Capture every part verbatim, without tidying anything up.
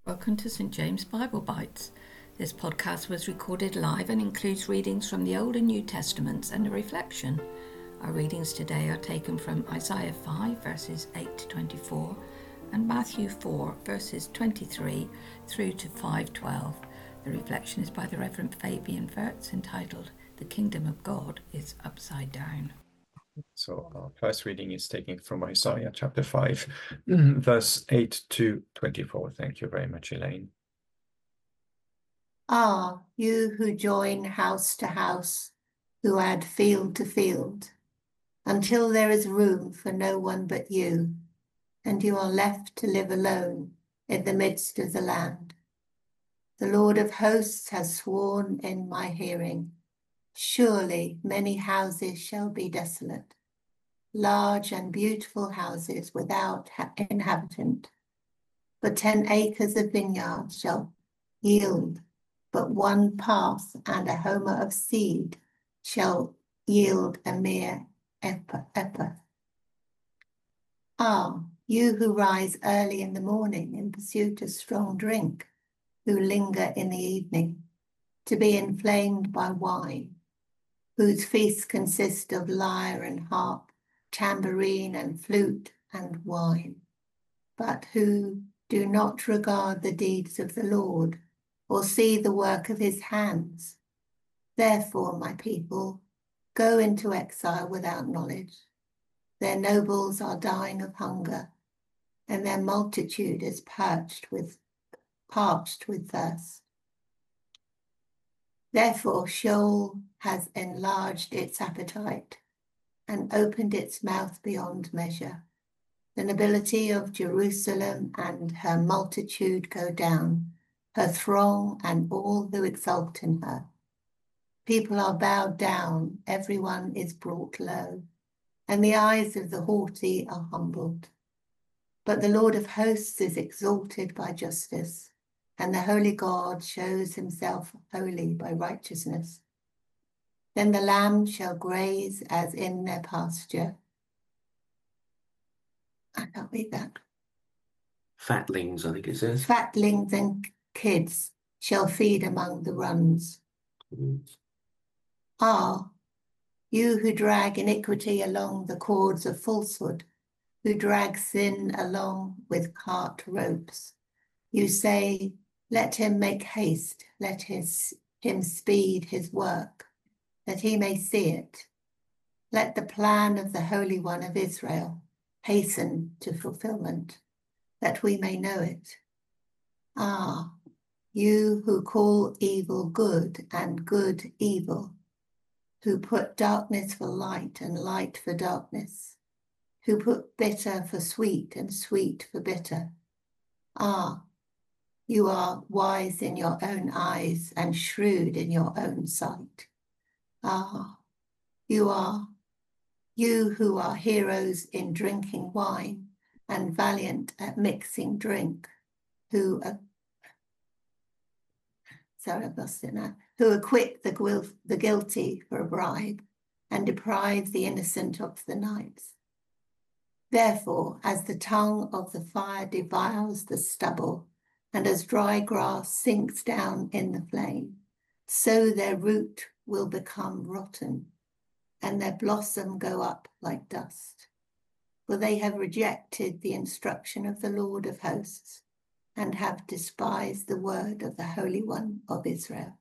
Welcome to Saint James Bible Bites. This podcast was recorded live and includes readings from the Old and New Testaments and a reflection. Our readings today are taken from Isaiah five verses eight to twenty-four and Matthew four verses twenty-three through to five twelve. The reflection is by the Reverend Fabian Wirtz, entitled "The Kingdom of God is Upside Down." So our first reading is taken from Isaiah chapter five, verse eight to twenty-four. Thank you very much, Elaine. Ah, you who join house to house, who add field to field, until there is room for no one but you, and you are left to live alone in the midst of the land. The Lord of hosts has sworn in my hearing, surely many houses shall be desolate, large and beautiful houses without inhabitant. But ten acres of vineyard shall yield but one path, and a homer of seed shall yield a mere ephah. Ah, you who rise early in the morning in pursuit of strong drink, who linger in the evening to be inflamed by wine, whose feasts consist of lyre and harp, tambourine and flute and wine, but who do not regard the deeds of the Lord or see the work of his hands. Therefore, my people, go into exile without knowledge. Their nobles are dying of hunger, and their multitude is parched with, parched with thirst. Therefore, Sheol has enlarged its appetite and opened its mouth beyond measure. The nobility of Jerusalem and her multitude go down, her throng and all who exult in her. People are bowed down, everyone is brought low, and the eyes of the haughty are humbled. But the Lord of hosts is exalted by justice, and the holy God shows himself holy by righteousness. Then the lambs shall graze as in their pasture. I can't read that. Fatlings, I think it says. Fatlings and kids shall feed among the runs. Mm. Ah, you who drag iniquity along the cords of falsehood, who drag sin along with cart ropes. You say, let him make haste, let his, him speed his work, that he may see it. Let the plan of the Holy One of Israel hasten to fulfillment, that we may know it. Ah, you who call evil good and good evil, who put darkness for light and light for darkness, who put bitter for sweet and sweet for bitter. Ah, you are wise in your own eyes and shrewd in your own sight. Ah, you are, you who are heroes in drinking wine and valiant at mixing drink, who are, sorry, I've lost it now, who acquit the, guil- the guilty for a bribe and deprive the innocent of the nights. Therefore, as the tongue of the fire devours the stubble, and as dry grass sinks down in the flame, so their root will become rotten, and their blossom go up like dust. For they have rejected the instruction of the Lord of hosts, and have despised the word of the Holy One of Israel.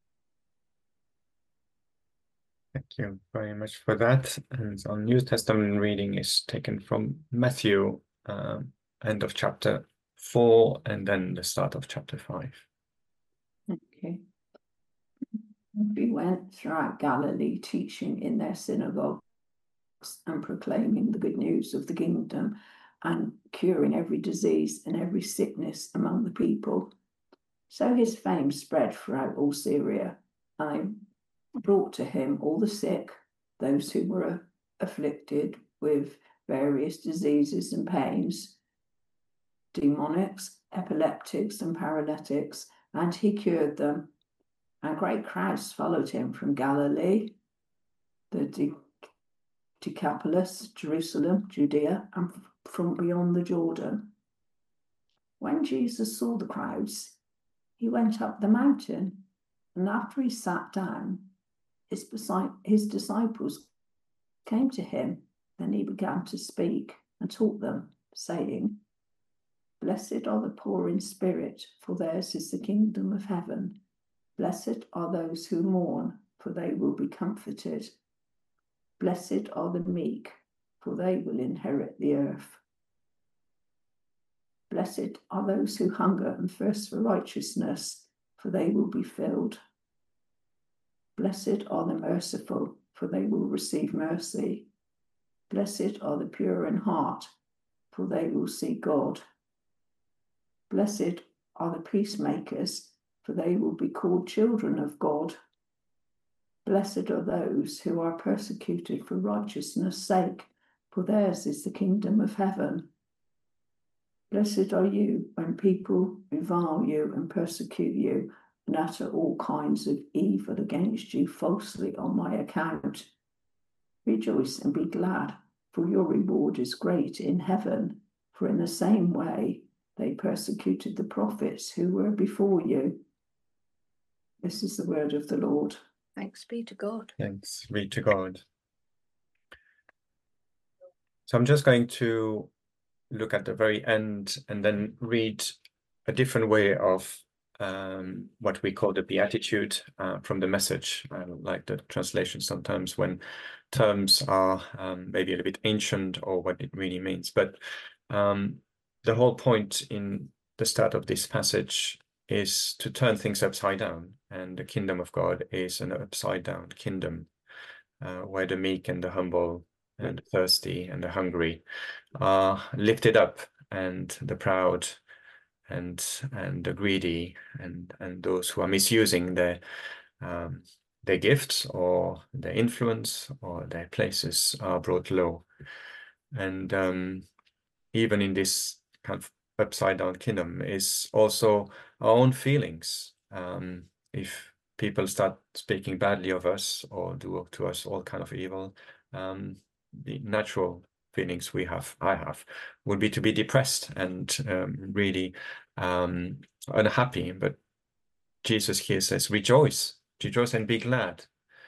Thank you very much for that. And our New Testament reading is taken from Matthew, um, end of chapter four, and then the start of chapter five. Okay. We went throughout Galilee, teaching in their synagogues and proclaiming the good news of the kingdom and curing every disease and every sickness among the people. So his fame spread throughout all Syria, and they brought to him all the sick, those who were afflicted with various diseases and pains, demonics, epileptics and paralytics, and he cured them. And great crowds followed him from Galilee, the De- Decapolis, Jerusalem, Judea, and from beyond the Jordan. When Jesus saw the crowds, he went up the mountain, and after he sat down, his, his disciples came to him. Then he began to speak and taught them, saying, Blessed are the poor in spirit, for theirs is the kingdom of heaven. Blessed are those who mourn, for they will be comforted. Blessed are the meek, for they will inherit the earth. Blessed are those who hunger and thirst for righteousness, for they will be filled. Blessed are the merciful, for they will receive mercy. Blessed are the pure in heart, for they will see God. Blessed are the peacemakers, for they will be called children of God. Blessed are those who are persecuted for righteousness' sake, for theirs is the kingdom of heaven. Blessed are you when people revile you and persecute you and utter all kinds of evil against you falsely on my account. Rejoice and be glad, for your reward is great in heaven, for in the same way they persecuted the prophets who were before you. This is the word of the Lord. Thanks be to God. Thanks be to God. So I'm just going to look at the very end and then read a different way of um, what we call the Beatitude uh, from the Message. I like the translation sometimes when terms are um, maybe a little bit ancient or what it really means. But um, the whole point in the start of this passage is to turn things upside down. And the kingdom of God is an upside down kingdom uh, where the meek and the humble and the thirsty and the hungry are lifted up, and the proud and and the greedy and and those who are misusing their um, their gifts or their influence or their places are brought low. And um, even in this kind of upside down kingdom is also our own feelings. Um, if people start speaking badly of us or do to us all kind of evil, um, the natural feelings we have, I have, would be to be depressed and um, really um, unhappy. But Jesus here says, rejoice, rejoice and be glad.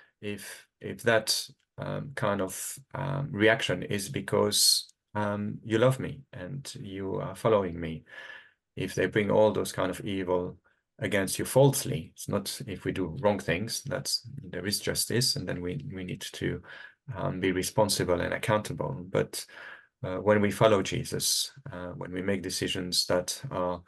If if that um, kind of um, reaction is because um, you love me and you are following me, if they bring all those kind of evil against you falsely, it's not if we do wrong things, that's there is justice, and then we we need to um, be responsible and accountable. But uh, when we follow Jesus, uh, when we make decisions that are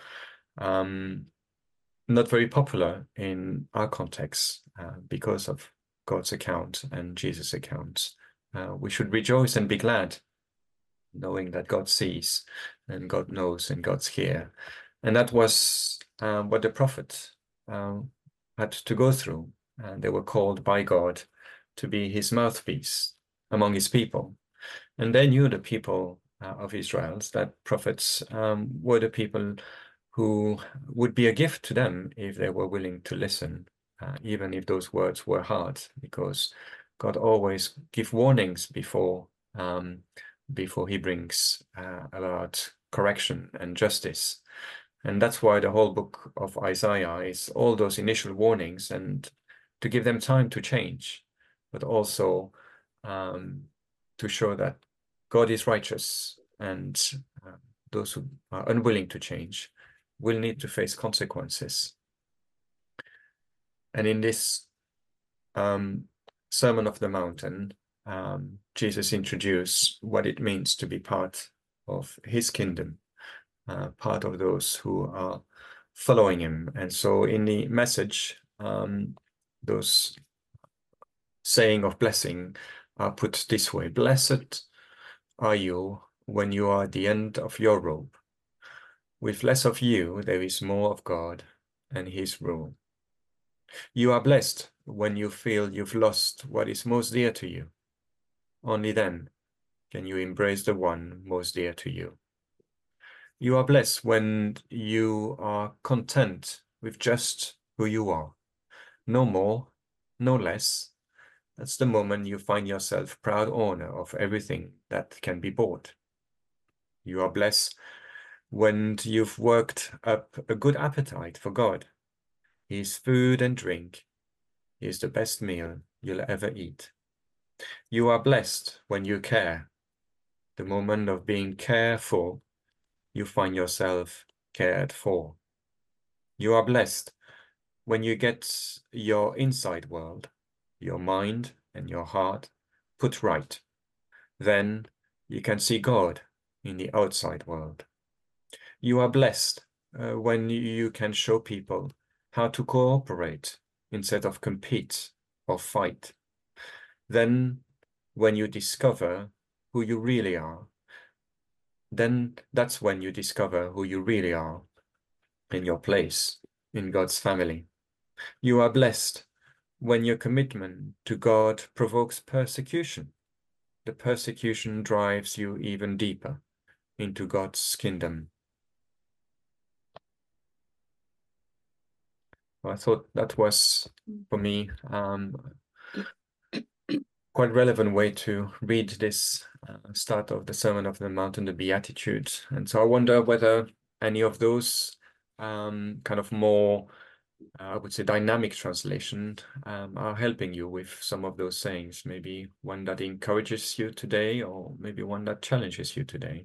um, not very popular in our context uh, because of God's account and Jesus' account, uh, we should rejoice and be glad, knowing that God sees and God knows and God's here. And that was uh, what the prophet uh, had to go through. And they were called by God to be his mouthpiece among his people. And they knew the people uh, of Israel, that prophets um, were the people who would be a gift to them if they were willing to listen, uh, even if those words were hard, because God always gives warnings before um, before he brings uh, about correction and justice. And that's why the whole book of Isaiah is all those initial warnings and to give them time to change, but also um, to show that God is righteous, and uh, those who are unwilling to change will need to face consequences. And in this um, Sermon of the Mountain, um, Jesus introduced what it means to be part of his kingdom, uh, part of those who are following him. And so in the message, um, those saying of blessing are put this way: blessed are you when you are at the end of your rope. With less of you, there is more of God and his rule. You are blessed when you feel you've lost what is most dear to you. Only then can you embrace the one most dear to you. You are blessed when you are content with just who you are. No more, no less. That's the moment you find yourself proud owner of everything that can be bought. You are blessed when you've worked up a good appetite for God. His food and drink is the best meal you'll ever eat. You are blessed when you care. The moment of being careful, you find yourself cared for. You are blessed when you get your inside world, your mind and your heart put right. Then you can see God in the outside world. You are blessed uh, when you can show people how to cooperate instead of compete or fight. Then when you discover who you really are, then that's when you discover who you really are in your place in God's family. You are blessed when your commitment to God provokes persecution. The persecution drives you even deeper into God's kingdom. I thought that was, for me, um, quite relevant way to read this uh, start of the Sermon of the Mount and the Beatitudes. And so I wonder whether any of those um, kind of more, uh, I would say, dynamic translation um, are helping you with some of those sayings. Maybe one that encourages you today, or maybe one that challenges you today.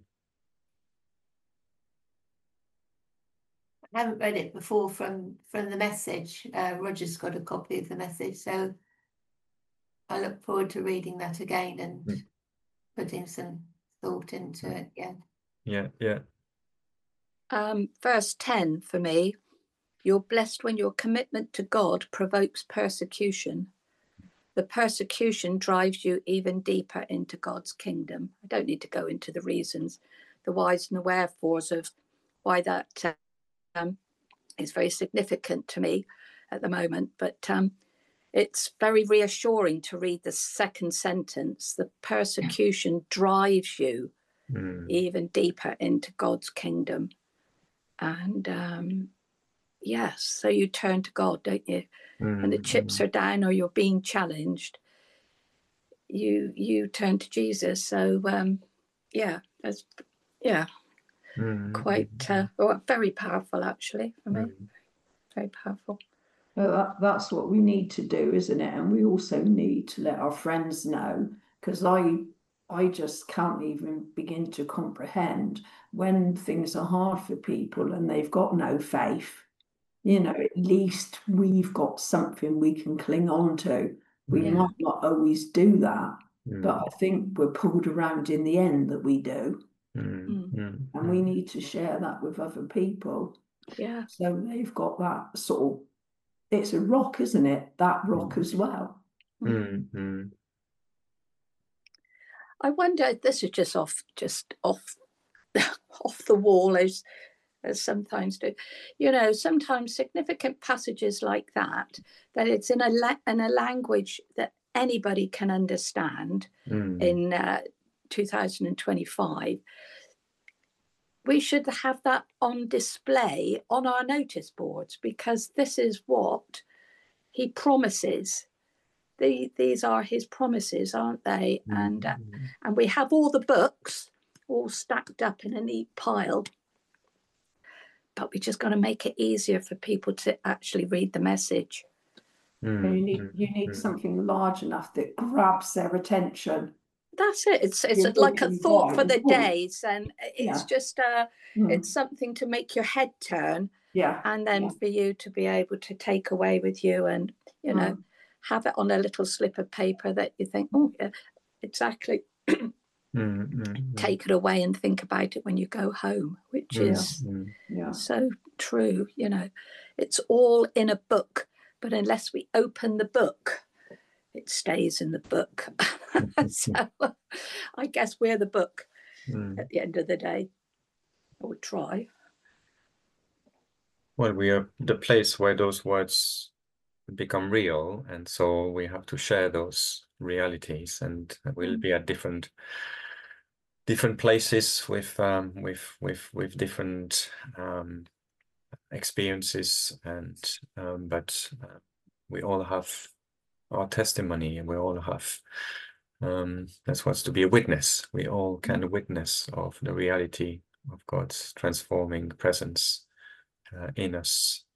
I haven't read it before from from the Message. Uh, Roger's got a copy of the Message, so I look forward to reading that again and Mm. putting some thought into it. Yeah. Yeah, yeah. Um, verse ten for me, you're blessed when your commitment to God provokes persecution. The persecution drives you even deeper into God's kingdom. I don't need to go into the reasons, the whys and the wherefores of why that um, is very significant to me at the moment. But um, it's very reassuring to read the second sentence. The persecution drives you Mm. even deeper into God's kingdom. And um, yes, so you turn to God, don't you? Mm. When the chips are down or you're being challenged, you you turn to Jesus. So um, yeah, that's yeah, Mm. quite uh, well, very powerful actually for me. Mm. Very powerful. Well, that, that's what we need to do, isn't it? And we also need to let our friends know, because I I just can't even begin to comprehend when things are hard for people and they've got no faith. You know, at least we've got something we can cling on to. We Yeah. might not always do that, Mm. but I think we're pulled around in the end that we do. Mm. Mm. Mm. And we need to share that with other people. Yeah. So they've got that sort of, it's a rock, isn't it? That rock Mm. as well. Mm. Mm. I wonder, this is just off just off off the wall as as sometimes do. You know, sometimes significant passages like that, that it's in a la- in a language that anybody can understand Mm. in uh, two thousand twenty-five. We should have that on display on our notice boards, because this is what he promises. The, these are his promises, aren't they? Mm. And uh, and we have all the books all stacked up in a neat pile, but we just got to make it easier for people to actually read the message. Mm. And you need Mm. you need Mm. something large enough that grabs their attention. That's it. It's it's You're like a walking thought by for and the boom. days, and it's Yeah. just uh Mm. it's something to make your head turn, Yeah. and then Yeah. for you to be able to take away with you, and you know, Mm. have it on a little slip of paper that you think, oh yeah, exactly. Mm. Mm. Take it away and think about it when you go home, which Mm. is Mm. Yeah. so true. You know, it's all in a book, but unless we open the book, it stays in the book. So I guess we're the book Mm. at the end of the day. I would try. Well, we are the place where those words become real, and so we have to share those realities, and we'll be at different different places with um, with with with different um, experiences, and um, but uh, we all have our testimony, and we all have um, that's what's to be a witness. We all can witness of the reality of God's transforming presence uh, in us.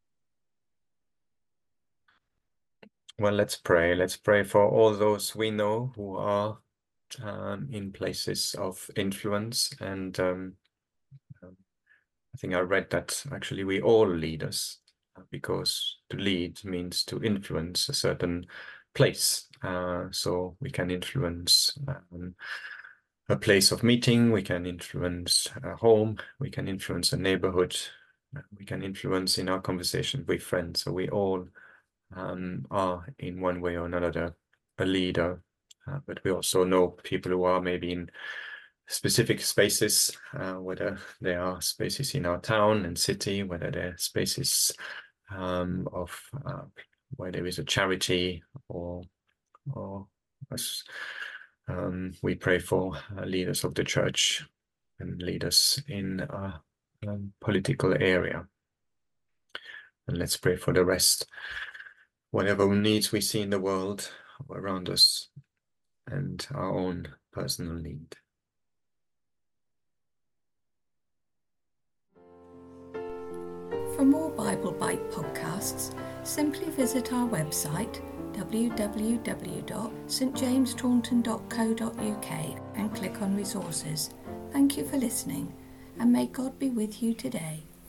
Well, let's pray. Let's pray for all those we know who are um, in places of influence. And um, um, I think I read that actually we all leaders, uh, because to lead means to influence a certain place. Uh, so we can influence um, a place of meeting, we can influence a home, we can influence a neighborhood, we can influence in our conversation with friends. So we all um, are in one way or another a leader, uh, but we also know people who are maybe in specific spaces, uh, whether they are spaces in our town and city, whether they're spaces um, of uh, where there is a charity, or or as um, we pray for uh, leaders of the church and leaders in a um, political area. And let's pray for the rest, whatever needs we see in the world around us and our own personal need. For more Bible Bite podcasts, simply visit our website w w w dot st james taunton dot co dot u k and click on resources. Thank you for listening, and may God be with you today.